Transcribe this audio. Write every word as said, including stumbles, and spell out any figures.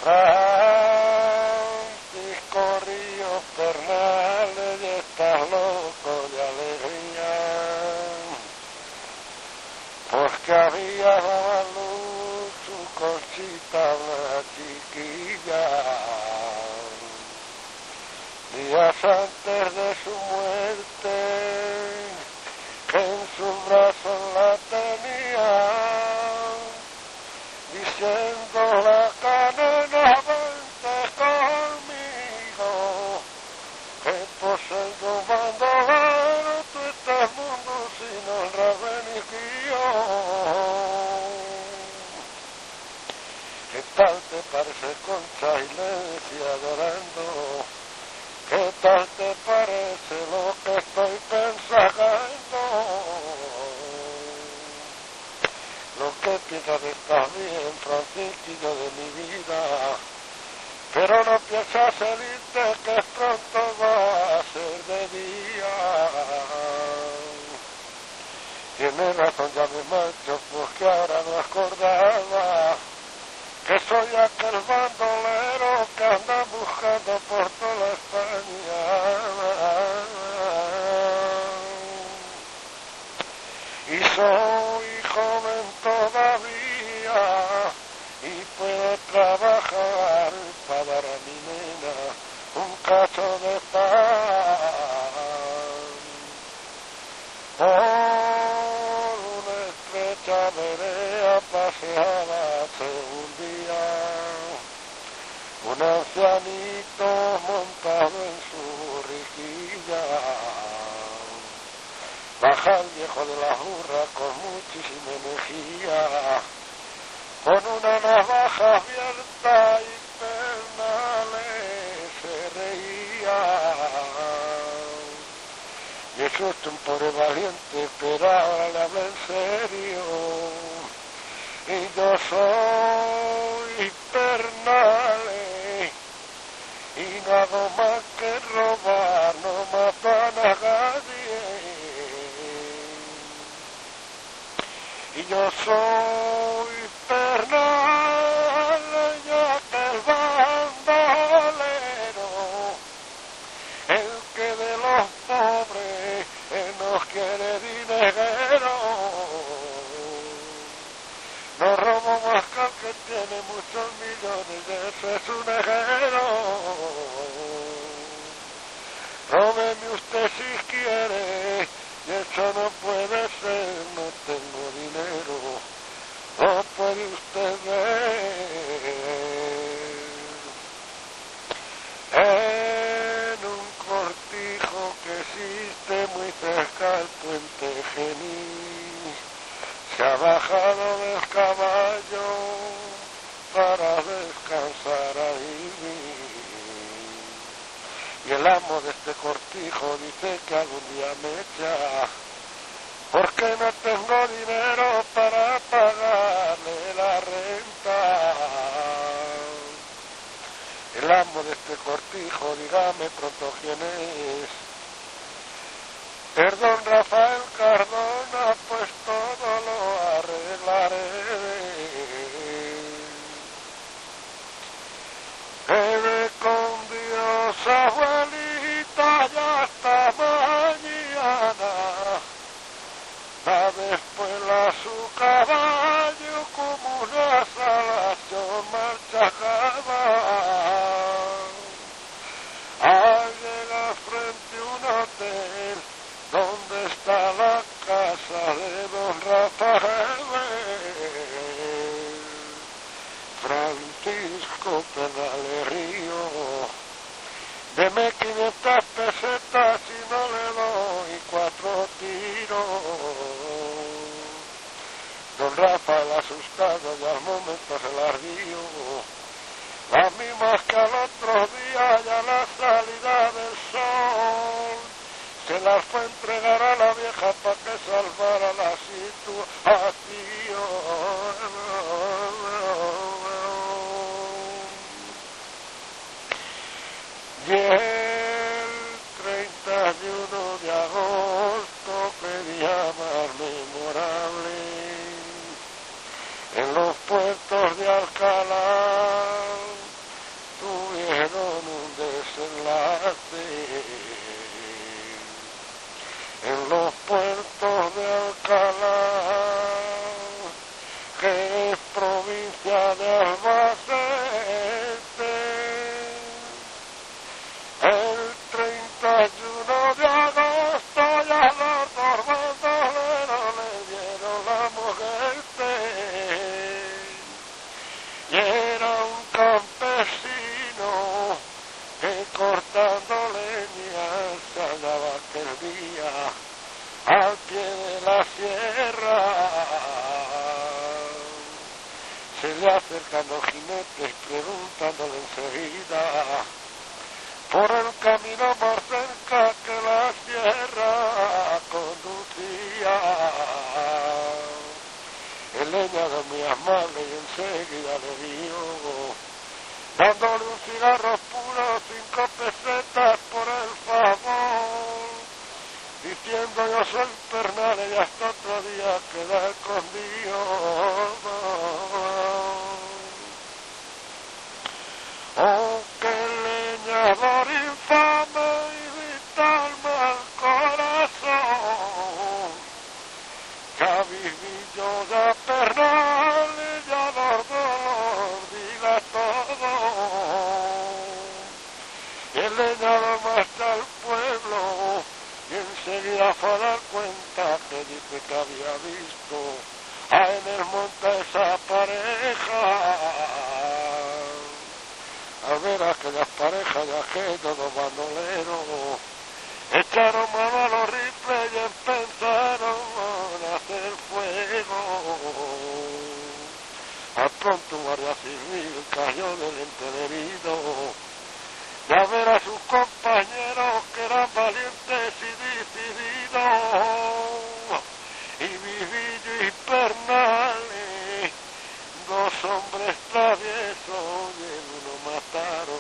Francisco Ríos Pernales, y estás loco de alegría, porque había dado a luz su Conchita, una chiquilla, días antes de su muerte, que en sus brazos la tenía, diciendo la canena, vente conmigo, que poseyendo un bandolero, tú estás mundo sin honra ni ¿qué tal te parece, Concha? Y le decía llorando, ¿qué tal te parece lo que estoy pensando? Lo que piensas está bien, Francisquillo de mi vida, pero no piensas salirte, que pronto va a ser de día. Tienes razón, ya me marcho, porque ahora no acordaba que soy aquel bandolero que anda buscando por toda España. Y soy joven todavía y puedo trabajar para dar a mi nena un cacho de pan. Por una estrecha vereda paseaba hace un día un ancianito montado en su riquilla. Baja el viejo de la burra con muchísima energía, con una navaja abierta y pernales se reía. Y eso es un pobre valiente, pero ahora le habla en serio. Y yo soy Pernales, y no hago más que robar, no mato a nadie. Y yo soy Pernales, y aquel bandolero, el que de los pobres nos quiere dinero. No robo más que el que tiene muchos millones, ese es un ejero. Róbeme usted si quiere, y eso no puede ser, no tengo dinero, no puede usted ver. En un cortijo que existe muy cerca del puente Genil, se ha bajado del caballo para descansar ahí. Y el amo de este cortijo dice que algún día me echa, porque no tengo dinero para pagarle la renta. El amo de este cortijo, dígame pronto quién es. El don Rafael Cardona, pues todo lo arreglaré. Quede con Dios, abuelita, ya hasta mañana. Da después la su caballo como una salación machacada. Al llegar frente a un hotel, ¿dónde está la casa de don Rafael? Francisco Pernales Río, deme quinientas pesetas y no le doy cuatro tiros. Don Rafael asustado y al momento se las dio, las mismas que al otro día y a la salida del sol. Se las fue a entregar a la vieja para que salvara la situación. Y el treinta y uno de agosto, que día más memorable, en los puertos de Alcalá de Albacete. El treinta y uno de agosto ya los dos bandoleros le dieron la muerte. Y era un campesino que cortando leña se hallaba aquel día al pie de la sierra. Se le acercan los jinetes preguntándole enseguida por el camino más cerca que la sierra conducía. El leñador muy amable y enseguida le dio, dándole un cigarro puro, cinco pesetas por el favor, diciendo yo soy Pernales y hasta otro día queda escondido. Oh, qué leñador infame y vital mal corazón, ya viví yo de Pernales, ya los dos diga todo. Y el leñador marcha al pueblo y enseguida fue a dar cuenta que dice que había visto a en el monte esa pareja. Al ver aquellas parejas de aquellos dos bandoleros, echaron mano a los rifles y empezaron a hacer fuego. Al pronto un guardia civil cayó delante del herido, de a ver a sus compañeros que eran valientes y decididos. Y Vivillo y Pernales, dos hombres traviesos, y el uno mataron